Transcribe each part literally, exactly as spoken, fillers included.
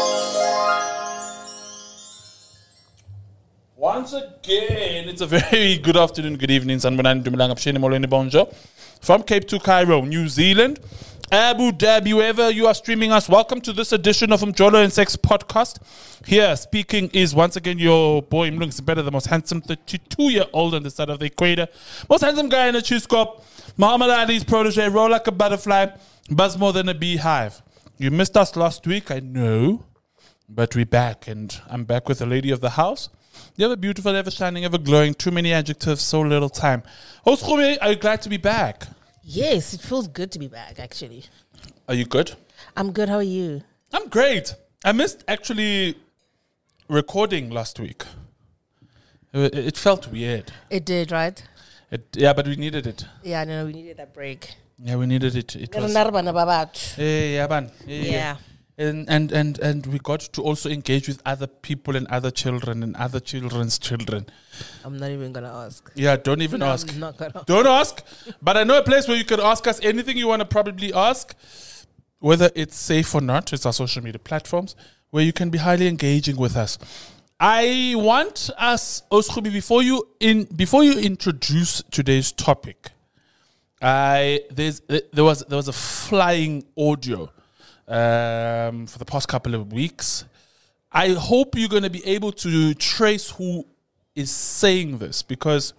Once again, it's a very good afternoon, good evening, Sanbanan Dumilang Apsheni Molweni Bonjo from Cape to Cairo, New Zealand, Abu Dhabi, wherever you are streaming us. Welcome to this edition of Mjolo and Sex podcast. Here speaking is once again your boy Mlungu better, the most handsome thirty-two-year-old on the side of the equator, most handsome guy in the cheese cup, Muhammad Ali's protege, roll like a butterfly, buzz more than a beehive. You missed us last week, I know, but we're back, and I'm back with the lady of the house. The ever beautiful, ever shining, ever glowing. Too many adjectives, so little time. Host Khumi, are you glad to be back? Yes, it feels good to be back, actually. Are you good? I'm good. How are you? I'm great. I missed actually recording last week. It, it felt weird. It did, right? It, yeah, but we needed it. Yeah, no, we needed that break. Yeah, we needed it. It was. Hey, yeah, man. Hey, yeah. And, and and and we got to also engage with other people and other children and other children's children. I'm not even gonna ask. Yeah, don't even no, ask. I'm not gonna don't ask. But I know a place where you can ask us anything you want to probably ask, whether it's safe or not. It's our social media platforms where you can be highly engaging with us. I want us, Oskhubi, before you in before you introduce today's topic, I there's there was there was a flying audio. Um, for the past couple of weeks. I hope you're going to be able to trace who is saying this, because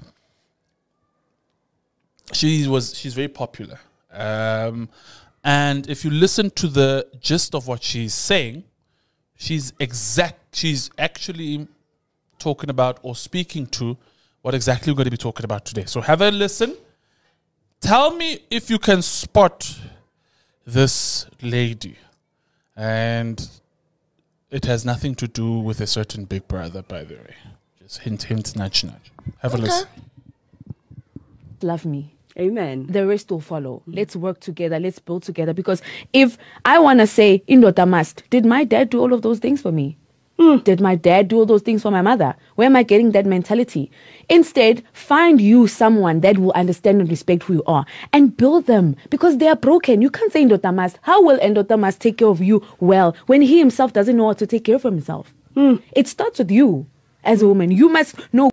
she was she's very popular. Um, and if you listen to the gist of what she's saying, she's exact. She's actually talking about or speaking to what exactly we're going to be talking about today. So have a listen. Tell me if you can spot this lady, and it has nothing to do with a certain big brother, by the way. Just hint, hint, nudge, nudge. Have okay. a listen. Love me. Amen. The rest will follow. Mm. Let's work together. Let's build together. Because if I want to say, Indota must, did my dad do all of those things for me? Mm. Did my dad do all those things for my mother? Where am I getting that mentality? Instead, find you someone that will understand and respect who you are and build them, because they are broken. You can't say Indota must. How will Indota must take care of you well when he himself doesn't know how to take care of himself? Mm. It starts with you as a woman. You must know.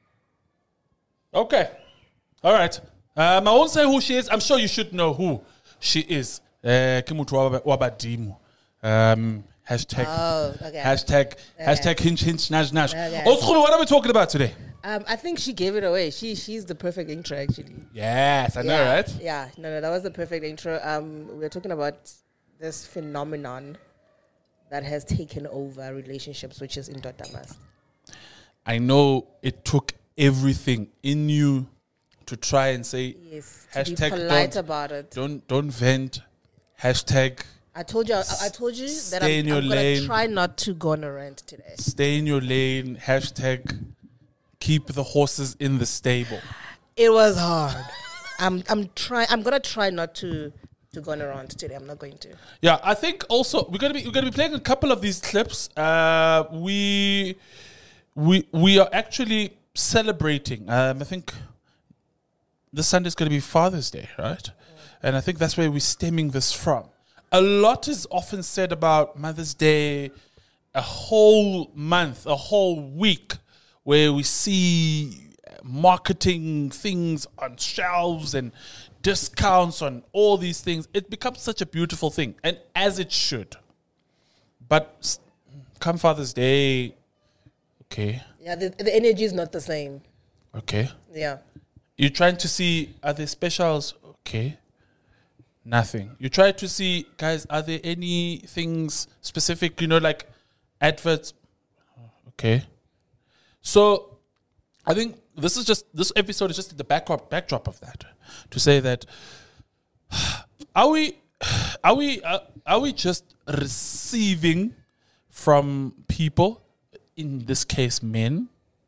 Okay. All right. Um, I won't say who she is. I'm sure you should know who she is. Uh, Kimutu Wabadimu. Um, Hashtag, oh, okay. hashtag, okay. hashtag, hinge, hinge, nash, nash. Okay. Also, what are we talking about today? Um, I think she gave it away. She She's the perfect intro, actually. Yes, I yeah. know, right? Yeah, no, no, that was the perfect intro. Um, we're talking about this phenomenon that has taken over relationships, which is Indota must. I know it took everything in you to try and say, yes, hashtag, to be polite don't, about it. Don't, don't vent. Hashtag. I told you, I, I told you that I'm, I'm going to try not to go on a rant today. Stay in your lane. Hashtag keep the horses in the stable. It was hard. I'm I'm trying. I'm gonna try not to to go on a rant today. I'm not going to. Yeah, I think also we're gonna be we're gonna be playing a couple of these clips. Uh, we we we are actually celebrating. Um, I think this Sunday is gonna be Father's Day, right? Mm. And I think that's where we're stemming this from. A lot is often said about Mother's Day, a whole month, a whole week, where we see marketing things on shelves and discounts on all these things. It becomes such a beautiful thing, and as it should. But come Father's Day, okay. Yeah, the, the energy is not the same. Okay. Yeah. You're trying to see, are there specials? Okay. Nothing. You try to see, guys, are there any things specific, you know, like adverts? Okay. So I think this is just, this episode is just the backdrop, backdrop of that. To say that, are we, are we, uh, are we just receiving from people, in this case men,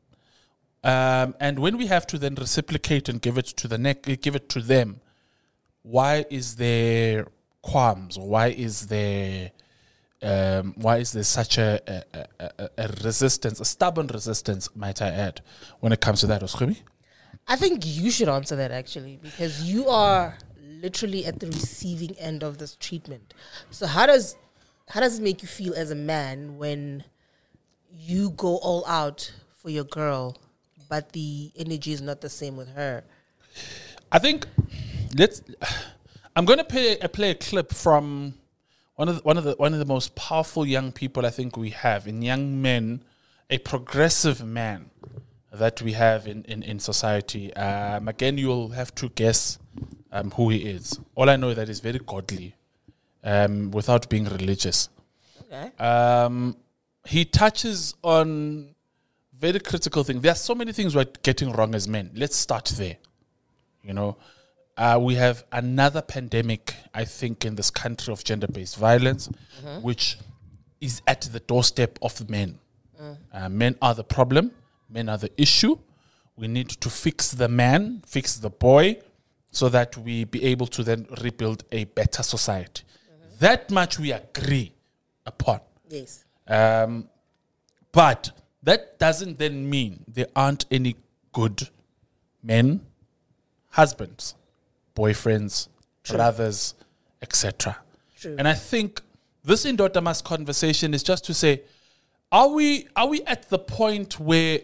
um, and when we have to then reciprocate and give it to the neck, give it to them, why is there qualms, or why is there um, why is there such a, a, a, a resistance, a stubborn resistance, might I add, when it comes to that, Oskhubi? I think you should answer that, actually, because you are literally at the receiving end of this treatment. So how does how does it make you feel as a man when you go all out for your girl, but the energy is not the same with her? I think let's. I'm going to play a play a clip from one of the, one of the one of the most powerful young people I think we have in young men, a progressive man that we have in in, in society. Um, again, you'll have to guess um, who he is. All I know is that he's very godly, um, without being religious. Okay. Um, he touches on very critical things. There are so many things we're getting wrong as men. Let's start there. You know, uh, we have another pandemic, I think, in this country of gender-based violence, mm-hmm. which is at the doorstep of men. Mm. Uh, men are the problem. Men are the issue. We need to fix the man, fix the boy, so that we be able to then rebuild a better society. Mm-hmm. That much we agree upon. Yes. Um, but that doesn't then mean there aren't any good men, husbands, boyfriends, True. brothers, et cetera. And I think this Indoda Mas conversation is just to say, are we are we at the point where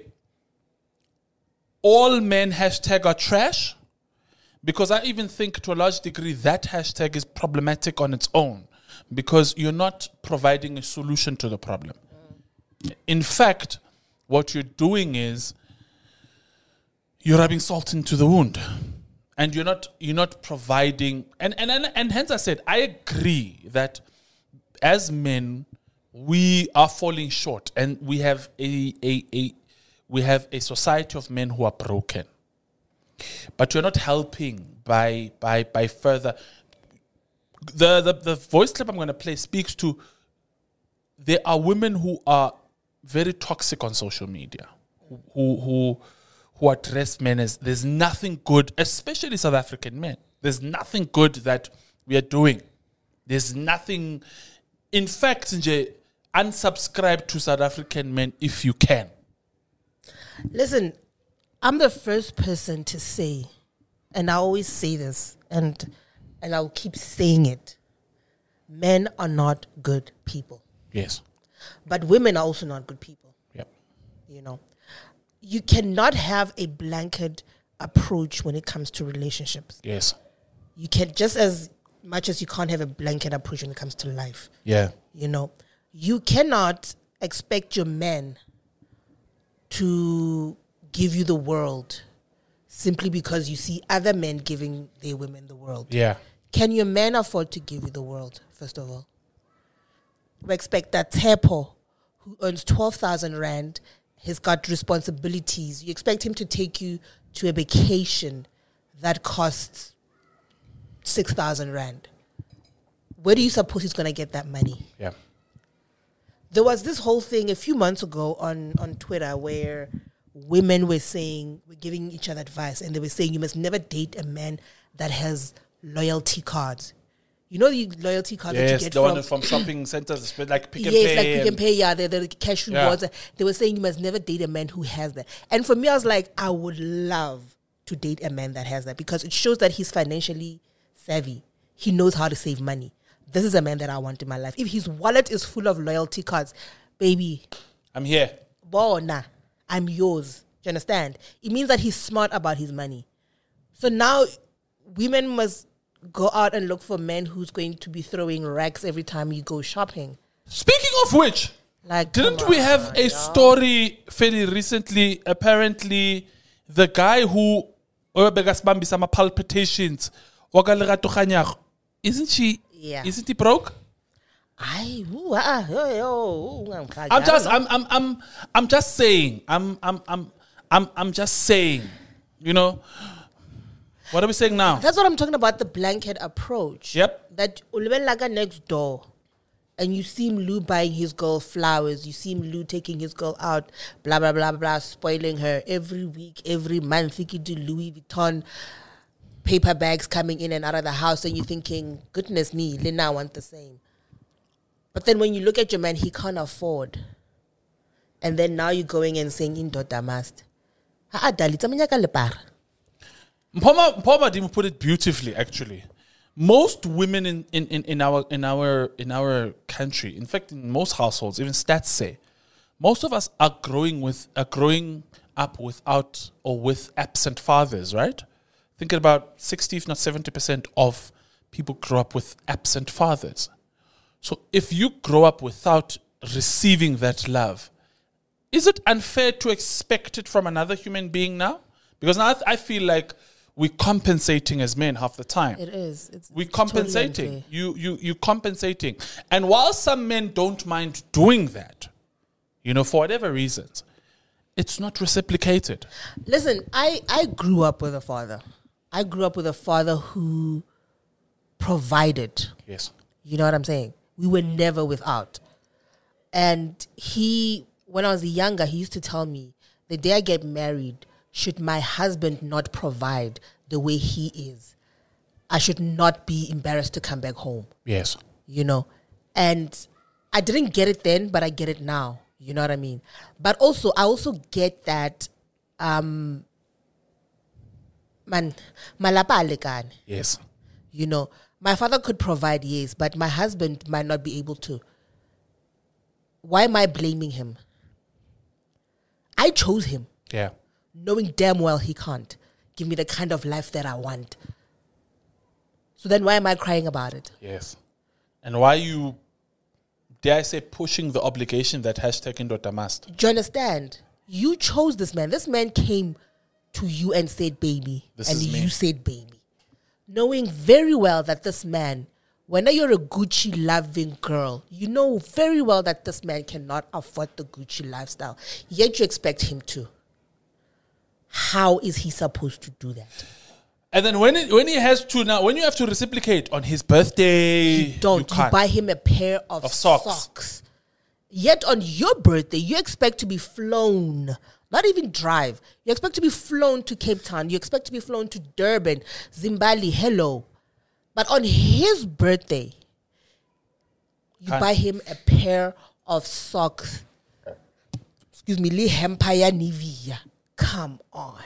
all men hashtag are trash? Because I even think to a large degree that hashtag is problematic on its own, because you're not providing a solution to the problem. Mm. In fact, what you're doing is you're rubbing salt into the wound. And you're not you're not providing, and, and, and, and hence I said, I agree that as men, we are falling short, and we have a, a, a we have a society of men who are broken. But you're not helping by by by further. The, the, the voice clip I'm going to play speaks to, there are women who are very toxic on social media, who who who address men as there's nothing good, especially South African men. There's nothing good that we are doing. There's nothing. In fact, Nje, unsubscribe to South African men if you can. Listen, I'm the first person to say, and I always say this, and and I'll keep saying it, men are not good people. Yes. But women are also not good people. Yep. You know, you cannot have a blanket approach when it comes to relationships. Yes. You can, just as much as you can't have a blanket approach when it comes to life. Yeah. You know, you cannot expect your men to give you the world simply because you see other men giving their women the world. Yeah. Can your man afford to give you the world, first of all? We expect that Tepo, who earns twelve thousand rand, has got responsibilities. You expect him to take you to a vacation that costs six thousand rand. Where do you suppose he's going to get that money? Yeah. There was this whole thing a few months ago on, on Twitter where women were saying, were giving each other advice, and they were saying you must never date a man that has loyalty cards. You know the loyalty cards yes, that you get the from... one from shopping centers, like Pick and yes, Pay. Yes, like Pick and and Pay, yeah, the, the cash rewards. Yeah. They were saying you must never date a man who has that. And for me, I was like, I would love to date a man that has that, because it shows that he's financially savvy. He knows how to save money. This is a man that I want in my life. If his wallet is full of loyalty cards, baby, I'm here. Bona, I'm yours. Do you understand? It means that he's smart about his money. So now women must go out and look for men who's going to be throwing racks every time you go shopping. Speaking of which, like, didn't we have a yeah. story fairly recently? Apparently, the guy who some palpitations, isn't she? Yeah. Isn't he broke? I, ooh, ah, oh, oh, I'm just, I'm, I'm, I'm, I'm just saying. I'm, I'm, I'm, I'm, I'm just saying. You know. What are we saying now? That's what I'm talking about, the blanket approach. Yep. That Ulubelaga next door, and you see Lou buying his girl flowers, you see Lou taking his girl out, blah, blah, blah, blah, spoiling her every week, every month. You do Louis Vuitton paper bags coming in and out of the house, and you're thinking, goodness me, Lena, I want the same. But then when you look at your man, he can't afford. And then now you're going and saying, Indoda must. Mpoma, Mpoma didn't put it beautifully, actually. most women in, in, in, in our in our in our country, in fact, in most households, even stats say, most of us are growing with are growing up without or with absent fathers, right? Thinking about sixty, if not seventy percent of people grow up with absent fathers. So if you grow up without receiving that love, is it unfair to expect it from another human being now? Because now I, th- I feel like we're compensating as men half the time. It is. It's, We're it's totally compensating. unfair. you you you compensating. And while some men don't mind doing that, you know, for whatever reasons, it's not reciprocated. Listen, I, I grew up with a father. I grew up with a father who provided. Yes. You know what I'm saying? We were never without. And he, when I was younger, he used to tell me, the day I get married, should my husband not provide the way he is, I should not be embarrassed to come back home. Yes. You know? And I didn't get it then, but I get it now. You know what I mean? But also, I also get that, um, man, malapa alekane. Yes. You know, my father could provide, yes, but my husband might not be able to. Why am I blaming him? I chose him, Yeah. knowing damn well he can't give me the kind of life that I want. So then why am I crying about it? Yes. And why you, dare I say, pushing the obligation that hashtag Indoda must? Do you understand? You chose this man. This man came to you and said, baby. This and is me. you said, baby. Knowing very well that this man, whenever you're a Gucci loving girl, you know very well that this man cannot afford the Gucci lifestyle. Yet you expect him to. How is he supposed to do that? And then when it, when he has to now, when you have to reciprocate on his birthday, You don't. you You, can't. buy him a pair of, Of socks. socks. Yet on your birthday, you expect to be flown. Not even drive. You expect to be flown to Cape Town. You expect to be flown to Durban, Zimbabwe, hello. But on his birthday, you Can't. buy him a pair of socks. Excuse me, Lee Empire Nivea. Come on.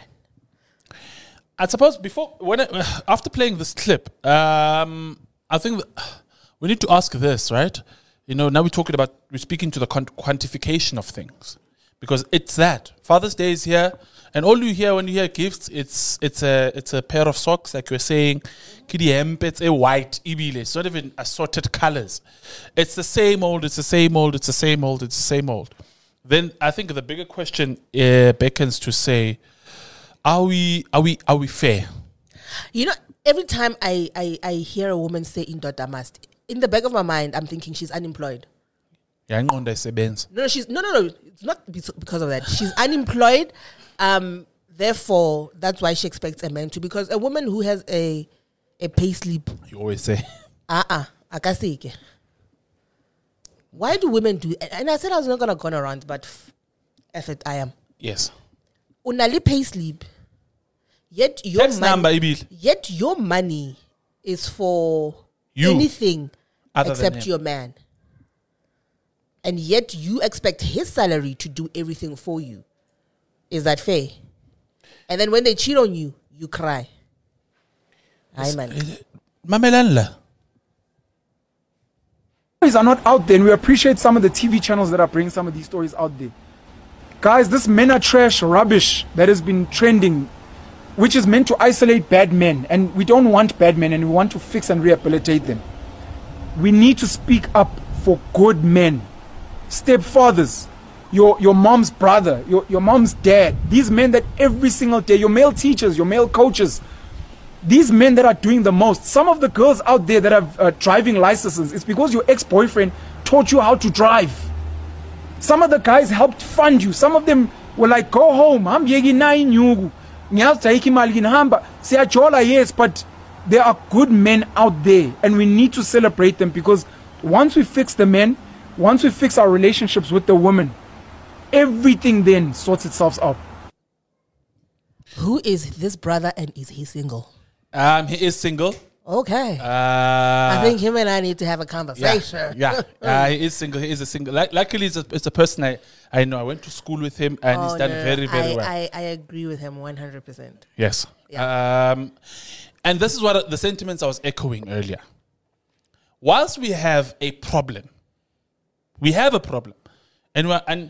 I suppose before, when I, after playing this clip, um, I think that we need to ask this, right? You know, now we're talking about, we're speaking to the quant- quantification of things. Because it's that. Father's Day is here, and all you hear when you hear gifts, it's it's a it's a pair of socks, like you're saying, kidi hemp, it's a white, ibile. It's not even assorted colors. It's the same old, it's the same old, it's the same old, it's the same old. Then I think the bigger question uh, beckons to say, are we are we are we fair? You know, every time I, I, I hear a woman say Indoda must, in the back of my mind, I'm thinking she's unemployed. Yangonda isebenza. No, no, she's no, no, no. It's not be- because of that. She's unemployed. Um, therefore, that's why she expects a man to. Because a woman who has a a pay slip, You always say. ah, uh-uh, akasike. Why do women do? And I said I was not gonna go around, but f- F it, I am. Yes. Unali pay slip. Yet your Tax money, number, Ibil. yet your money is for You. anything Other than except him. your man. And yet you expect his salary to do everything for you. Is that fair? And then when they cheat on you, you cry. Aye, man. Mamelanla. Stories are not out there, and we appreciate some of the T V channels that are bringing some of these stories out there. Guys, this men are trash rubbish that has been trending, which is meant to isolate bad men, and we don't want bad men, and we want to fix and rehabilitate them. We need to speak up for good men, stepfathers, your your mom's brother, your, your mom's dad, these men that every single day, your male teachers, your male coaches, these men that are doing the most. Some of the girls out there that have uh, driving licenses, it's because your ex-boyfriend taught you how to drive. Some of the guys helped fund you. Some of them were like, go home. I'm yegi na inyugu. Ngiyazi imali nginihamba. Siyajola, yes, but there are good men out there, and we need to celebrate them, because once we fix the men, once we fix our relationships with the women, everything then sorts itself out. Who is this brother and is he single? Um, he is single. Okay. Uh, I think him and I need to have a yeah, conversation. yeah. Uh, he is single. He is a single. Like, luckily, it's a, it's a person I, I know. I went to school with him, and he's Oh, done no, very, very I, well. I, I agree with him one hundred percent. Yes. Yeah. Um, And this is what the sentiments I was echoing earlier. Whilst we have a problem, we have a problem, and we're, and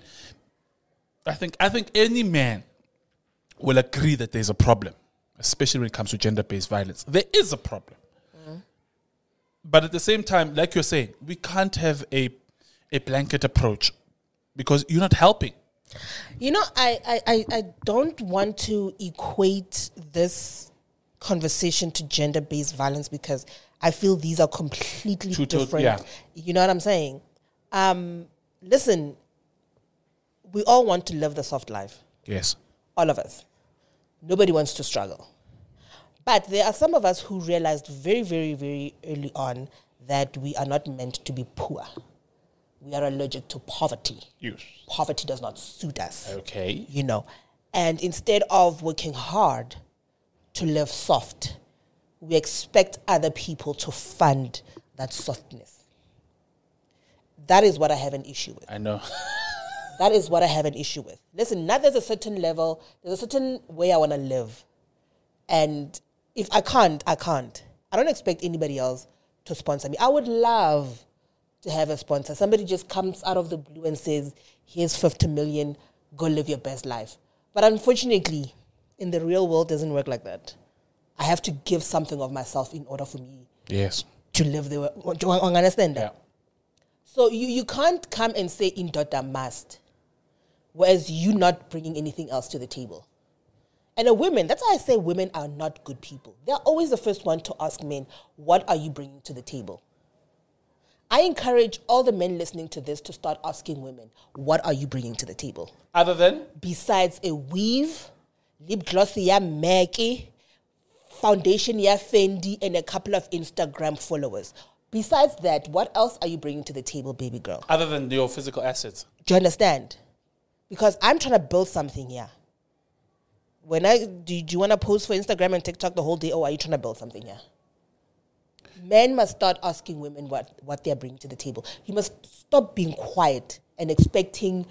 I think I think any man will agree that there's a problem, especially when it comes to gender-based violence. There is a problem, mm. but at the same time, like you're saying, we can't have a a blanket approach because you're not helping. You know, I I, I, I don't want to equate this conversation to gender-based violence because I feel these are completely Two different. to, yeah. You know what I'm saying? Um, listen, we all want to live the soft life. Yes. All of us. Nobody wants to struggle. But there are some of us who realized very, very, very early on that we are not meant to be poor. We are allergic to poverty. Yes. Poverty does not suit us. Okay. You know. And instead of working hard to live soft, we expect other people to fund that softness. That is what I have an issue with. I know. That is what I have an issue with. Listen, now there's a certain level, there's a certain way I want to live. And if I can't, I can't. I don't expect anybody else to sponsor me. I would love to have a sponsor. Somebody just comes out of the blue and says, here's fifty million, go live your best life. But unfortunately, in the real world, it doesn't work like that. I have to give something of myself in order for me Yes. to live the way. Do you understand that? Yeah. So you, you can't come and say indoda must, whereas you not bringing anything else to the table. And a women, that's why I say women are not good people. They're always the first one to ask men, what are you bringing to the table? I encourage all the men listening to this to start asking women, what are you bringing to the table? Other than? Besides a weave, lip gloss ya Maggie, foundation ya Fendi, and a couple of Instagram followers. Besides that, what else are you bringing to the table, baby girl? Other than your physical assets. Do you understand? Because I'm trying to build something here. When I do, do you want to post for Instagram and TikTok the whole day, or are you trying to build something here? Men must start asking women what, what they're bringing to the table. You must stop being quiet and expecting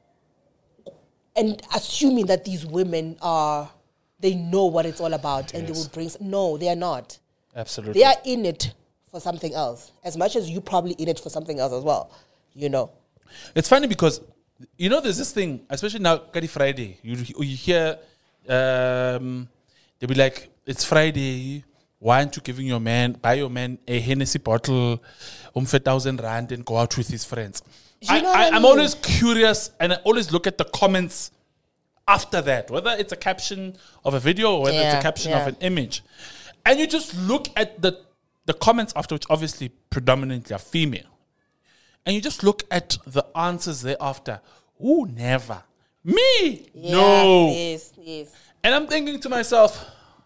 and assuming that these women are, they know what it's all about, yes, and they will bring, no, they are not. Absolutely. They are in it for something else, as much as you probably in it for something else as well, you know. It's funny because, you know, there's this thing, especially now, Kadi Friday, you, you hear, um, they'll be like, it's Friday, why aren't you giving your man, buy your man a Hennessy bottle, um, for a thousand rand and go out with his friends. I, know what I, I I'm mean? always curious and I always look at the comments after that, whether it's a caption of a video or whether Yeah, it's a caption yeah. of an image. And you just look at the, the comments after, which obviously predominantly are female. And you just look at the answers thereafter. Ooh, never. Me? Yeah, no. Yes, yes. And I'm thinking to myself,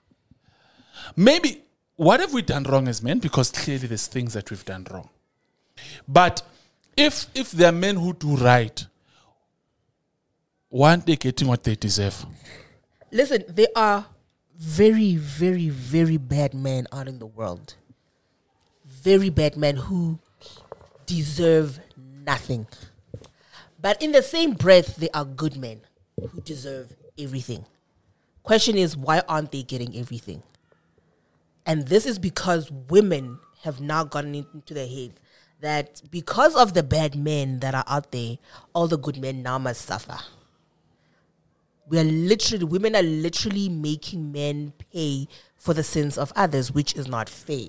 maybe, what have we done wrong as men? Because clearly there's things that we've done wrong. But if if there are men who do right, why aren't they getting what they deserve? Listen, there are very, very, very bad men out in the world. Very bad men who deserve nothing. But in the same breath, there are good men who deserve everything. Question is, why aren't they getting everything? And this is because women have now gotten into their head that because of the bad men that are out there, all the good men now must suffer. We are literally, women are literally making men pay for the sins of others, which is not fair.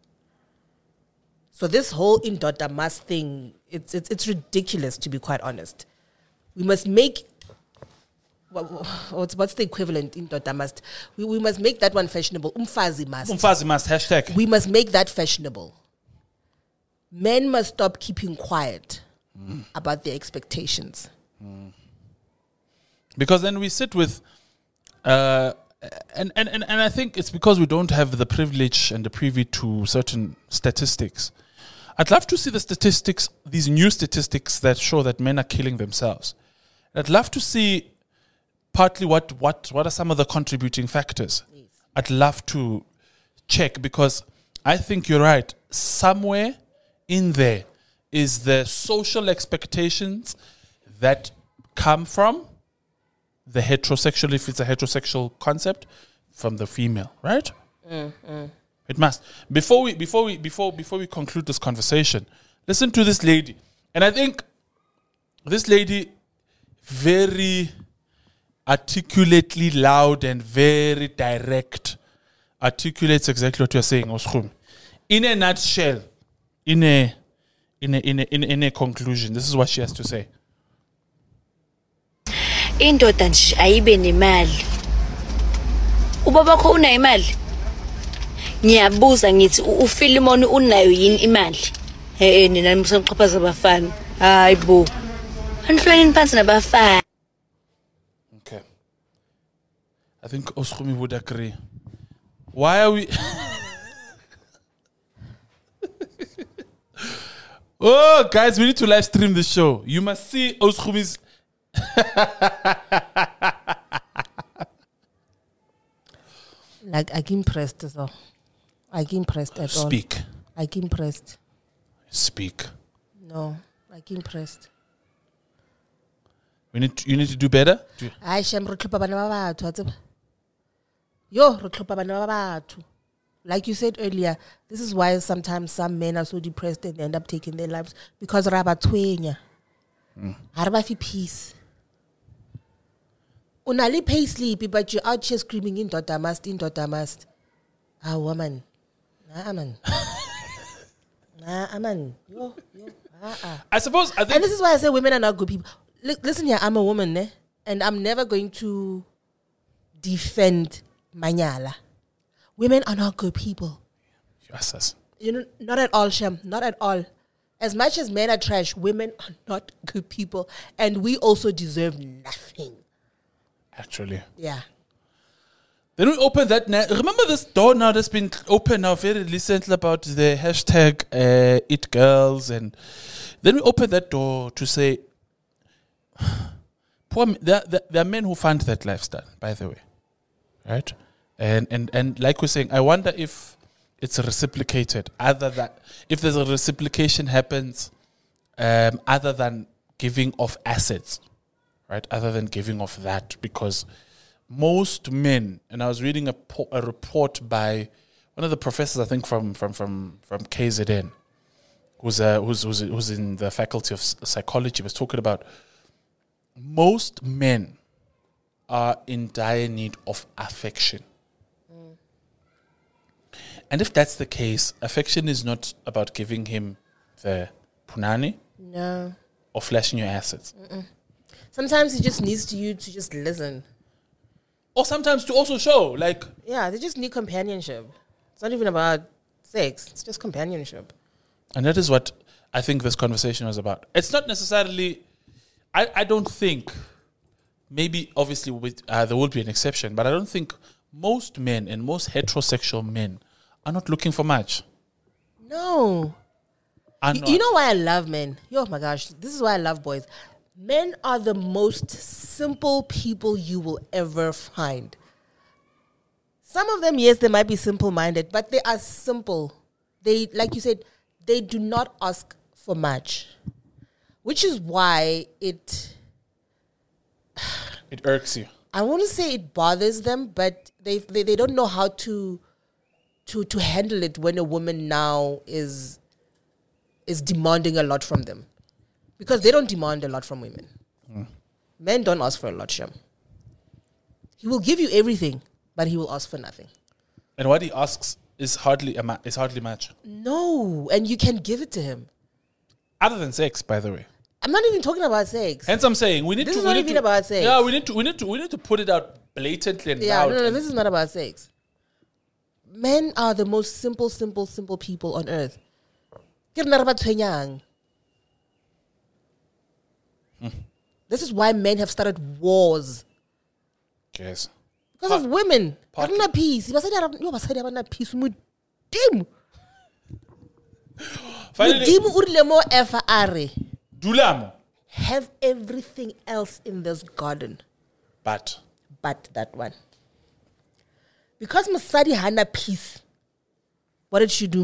So this whole indoda must thing, it's, it's it's ridiculous, to be quite honest. We must make, what, what's, what's the equivalent indoda must? We, we must make that one fashionable. Umfazi must. Umfazi must, hashtag. We must make that fashionable. Men must stop keeping quiet mm. about their expectations. Mm. Because then we sit with, uh, and, and, and, and I think it's because we don't have the privilege and the privy to certain statistics. I'd love to see the statistics, these new statistics that show that men are killing themselves. I'd love to see partly what, what, what are some of the contributing factors. Yes. I'd love to check because I think you're right. Somewhere in there is the social expectations that come from the heterosexual, if it's a heterosexual concept, from the female, right? Mm, mm. It must. Before we before we before before we conclude this conversation, listen to this lady. And I think this lady very articulately loud and very direct articulates exactly what you're saying, Oschum. In a nutshell, in a in a in a in a, in a conclusion, this is what she has to say. Indoda nje ayibe nemali. Ubaba kho una imali. Ngiyabuza ngithi uFilimon unayo yini imali? Eh nina nimusangiqhaphaza abafana. Hayibo. Anhlweni phansi nabafana. Okay. I think Oschumi would agree. Why are we Oh, guys, we need to live stream the show. You must see Oschumi's Like, I get impressed as well. I get impressed at all. Speak. I get impressed. Speak. No, I get impressed. We need to, you need to do better. Do you- I shem rotlhopa bana ba batho wa tseba. Yo rotlhopa bana ba batho. Like you said earlier, this is why sometimes some men are so depressed and they end up taking their lives because raba twenya. Ha re ba fi peace. Unali pay sleepy, but you're out here screaming in Dota must, in Dota must. Ah, woman. Nah, man. Nah, man. Yo, yo. Ah, ah. I suppose I think And this is why I say women are not good people. Li- listen here, I'm a woman, eh? And I'm never going to defend Manyala. Women are not good people. yes, yes. You know, not at all, Shem. Not at all. As much as men are trash, women are not good people. And we also deserve nothing. Actually. Yeah. Then we open that. Na- Remember this door now that's been open now very recently about the hashtag uh, It Girls, and then we open that door to say, poor. m- There, there, there are men who fund that lifestyle, by the way, right? And and and like we're saying, I wonder if it's reciprocated. Other than if there's a reciprocation happens, um, other than giving off assets, right? Other than giving off that, because most men, and I was reading a, po- a report by one of the professors, I think from from from from K Z N, who's uh, who's, who's who's in the faculty of psychology, was talking about most men are in dire need of affection. Mm. And if that's the case, affection is not about giving him the punani No. or flashing your assets. Mm-mm. Sometimes he just needs to you to just listen. Or sometimes to also show, like... Yeah, they just need companionship. It's not even about sex. It's just companionship. And that is what I think this conversation was about. It's not necessarily... I, I don't think... Maybe, obviously, with, uh, there will be an exception, but I don't think most men and most heterosexual men are not looking for much. No. Are Y- not. You know why I love men? Yo, my gosh, this is why I love boys. Men are the most simple people you will ever find. Some of them, yes, they might be simple-minded, but they are simple. They, like you said, they do not ask for much, which is why it... It irks you. I won't say it bothers them, but they, they they don't know how to to to handle it when a woman now is is demanding a lot from them, because they don't demand a lot from women. Mm. Men don't ask for a lot, Shem. He will give you everything, but he will ask for nothing. And what he asks is hardly a ma- is hardly much. No, and you can give it to him. Other than sex, by the way. I'm not even talking about sex. Hence, I'm saying we need This to. is we not need even to, about sex. Yeah, we need to. We need to. We need to put it out blatantly and Yeah, loud. no, no, and- this is not about sex. Men are the most simple, simple, simple people on earth. Ke rena re ba tshwenyang. This is why men have started wars. Yes. Because Pa- of women. Ha partly- rena peace. Basadi ha ra- yo, basadi ha bana peace. Modimo. Finally, Modimo o rile mo efa a re, Dulamo. have everything else in this garden But but that one. Because Masadi hana peace, what did she do?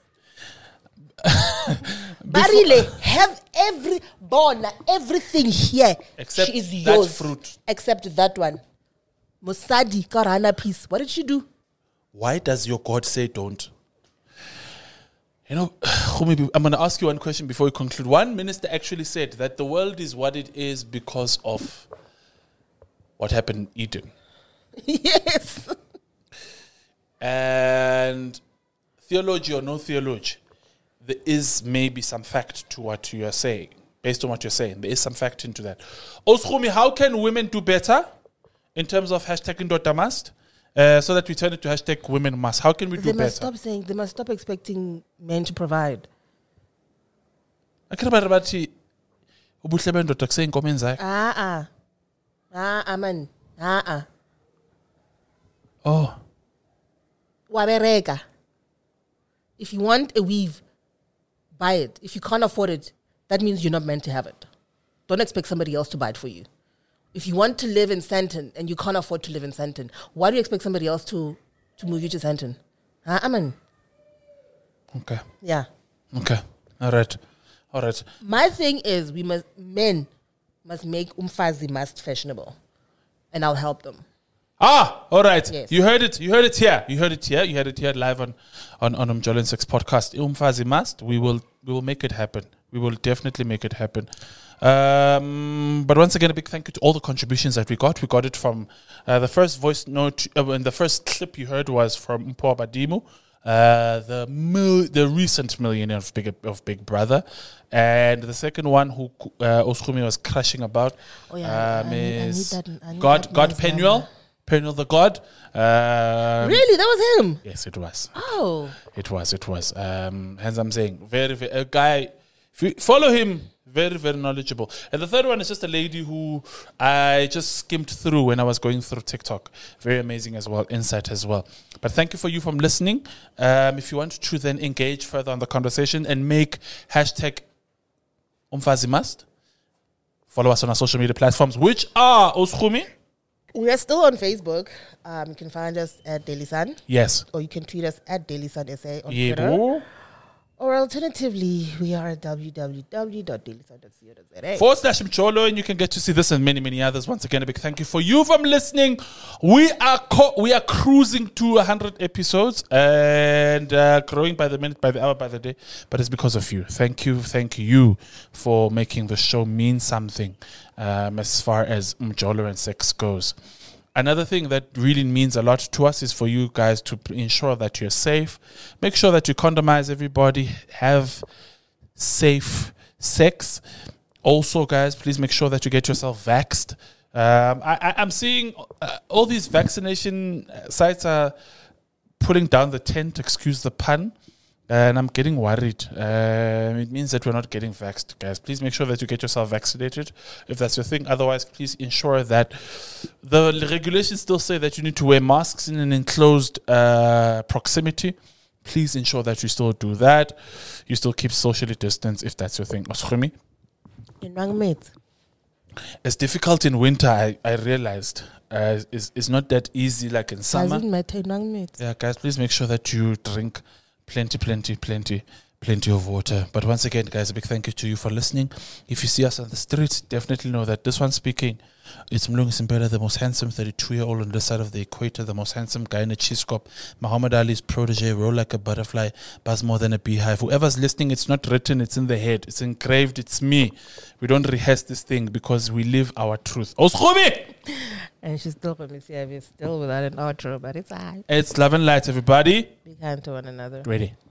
Barile, have every bona, everything here. Except she is that yours. fruit. Except that one. Musadi ka hana peace. What did she do? Why does your God say don't? You know, Khumi, I'm going to ask you one question before we conclude. One minister actually said that the world is what it is because of what happened in Eden. Yes. And theology or no theology, there is maybe some fact to what you are saying. Based on what you're saying, there is some fact into that. Also, Khumi, how can women do better in terms of hashtag Indoda Must? Uh, so that we turn it to hashtag women must. How can we do They better? must stop saying, they must stop expecting men to provide. Akira barabati ubuhle bendoda kuseyinkomo enzayo. Ah, ah. Ah, ah, man. Ah, ah. Oh. Wabereka. If you want a weave, buy it. If you can't afford it, that means you're not meant to have it. Don't expect somebody else to buy it for you. If you want to live in Sandton and you can't afford to live in Sandton, why do you expect somebody else to, to move you to Sandton? Ah, uh, man. Okay. Yeah. Okay. All right. All right. My thing is, we must men must make umfazi must fashionable, and I'll help them. Ah, all right. Yes. You heard it. You heard it here. You heard it here. You heard it here live on on on Umjolo and Sex podcast. Umfazi must. We will we will make it happen. We will definitely make it happen. Um, but once again, a big thank you to all the contributions that we got. We got it from uh, the first voice note, uh, and the first clip you heard was from Mpho Badimu, uh, the mil- the recent millionaire of Big of Big Brother, and the second one who uh, Oskumi was crashing about Oh, yeah, um, I need- I need is that- I need God that God nice Penuel, number. Penuel the God. Um, Really, that was him. Yes, it was. Oh, It was, it was. Um, hence I'm saying, very, very, a guy, if you follow him, very, very knowledgeable. And the third one is just a lady who I just skimmed through when I was going through TikTok. Very amazing as well, insight as well. But thank you for you from listening. Um, if you want to then engage further on the conversation and make hashtag Umfazi Must, follow us on our social media platforms, which are Oskumi. we are still on Facebook. Um, you can find us at Daily Sun, Yes. or you can tweet us at Daily Sun S A on Twitter. Yeah. Or alternatively, we are at w w w dot daily sun dot co dot z a. Forward slash Mcholo, and you can get to see this and many, many others. Once again, a big thank you for you from listening. We are co- we are cruising to one hundred episodes and uh, growing by the minute, by the hour, by the day. But it's because of you. Thank you, thank you for making the show mean something um, as far as Mjolo and Sex goes. Another thing that really means a lot to us is for you guys to ensure that you're safe. Make sure that you condomize everybody. Have safe sex. Also, guys, please make sure that you get yourself vaxxed. Um, I, I, I'm seeing uh, all these vaccination sites are pulling down the tent, excuse the pun. And I'm getting worried. Uh, it means that we're not getting vaxxed, guys. Please make sure that you get yourself vaccinated if that's your thing. Otherwise, please ensure that the regulations still say that you need to wear masks in an enclosed uh, proximity. Please ensure that you still do that. You still keep socially distanced if that's your thing. Oskhumi? In Rangmate. It's difficult in winter, I, I realized. Uh, it's, it's not that easy like in summer. Doesn't matter in Rangmate. Yeah, guys, please make sure that you drink plenty, plenty, plenty, plenty of water. But once again, guys, a big thank you to you for listening. If you see us on the streets, definitely know that this one speaking, it's Mlungi Simbela, the most handsome thirty-two-year-old on this side of the equator, the most handsome guy in a cheese cup, Muhammad Ali's protege, roll like a butterfly, buzz more than a beehive. Whoever's listening, it's not written, it's in the head. It's engraved, it's me. We don't rehearse this thing because we live our truth. Oskhomi! And she's still from Missy, still without an outro, but it's all right. It's love and light, everybody. Be kind to one another. Ready.